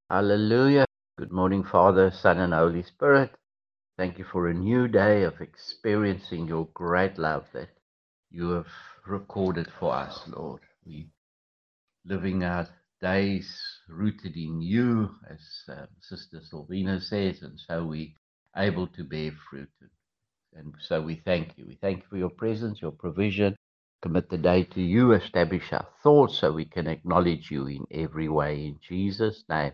Hallelujah. Good morning, Father, Son, and Holy Spirit. Thank you for a new day of experiencing your great love that you have recorded for us, Lord. We living our days rooted in you, as Sister Silvina says, and so we able to bear fruit. And so we thank you. We thank you for your presence, your provision. Commit the day to you. Establish our thoughts so we can acknowledge you in every way. In Jesus' name.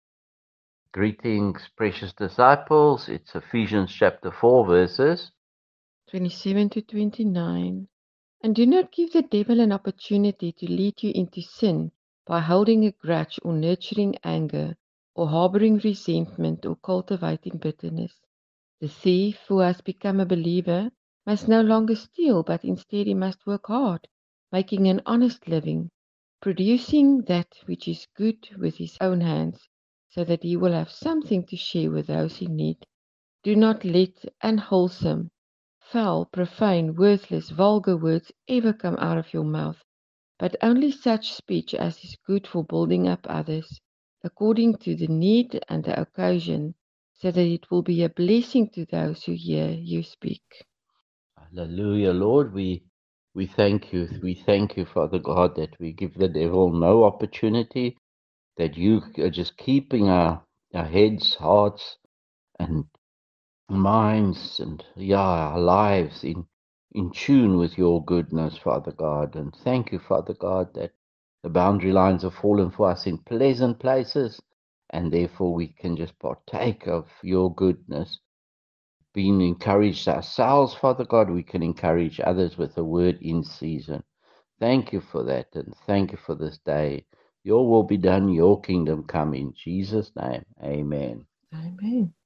Greetings, precious disciples. It's Ephesians chapter 4, verses. 27 to 29. And do not give the devil an opportunity to lead you into sin by holding a grudge or nurturing anger or harboring resentment or cultivating bitterness. The thief who has become a believer must no longer steal, but instead he must work hard, making an honest living, producing that which is good with his own hands, so that he will have something to share with those in need. Do not let unwholesome, foul, profane, worthless, vulgar words ever come out of your mouth, but only such speech as is good for building up others, according to the need and the occasion, so that it will be a blessing to those who hear you speak. Hallelujah, Lord. We thank you. We thank you, Father God, that we give the devil no opportunity, that you are just keeping our heads, hearts, and minds and our lives in tune with your goodness, Father God. And thank you, Father God, that the boundary lines have fallen for us in pleasant places, and therefore we can just partake of your goodness. Being encouraged ourselves, Father God, we can encourage others with a word in season. Thank you for that, and thank you for this day. Your will be done, your kingdom come in Jesus' name. Amen. Amen.